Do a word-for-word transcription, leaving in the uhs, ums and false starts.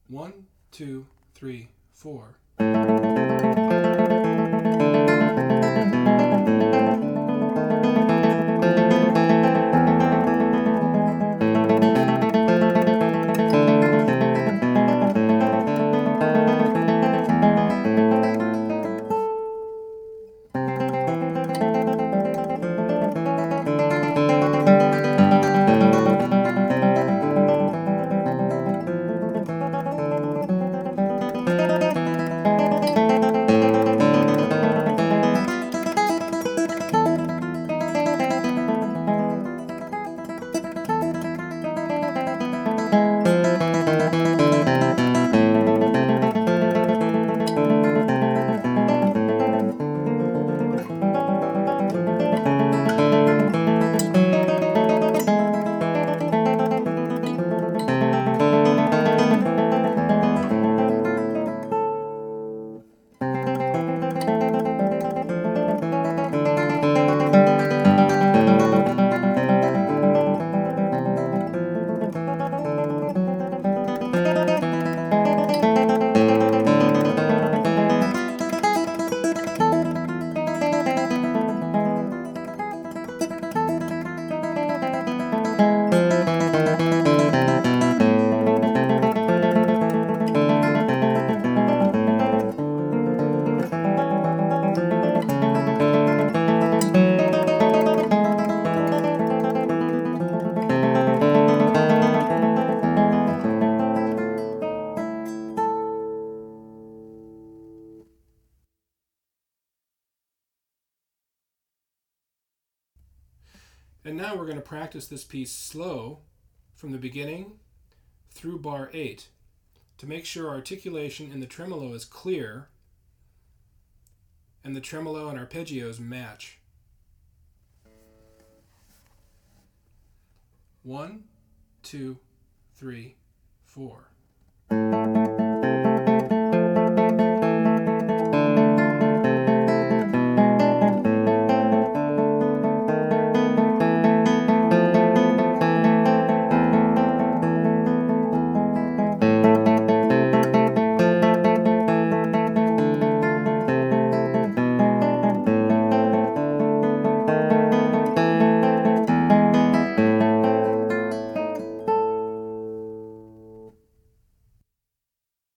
One, two, three, four. And now we're going to practice this piece slow from the beginning through bar eight to make sure articulation in the tremolo is clear and the tremolo and arpeggios match. One, two, three, four.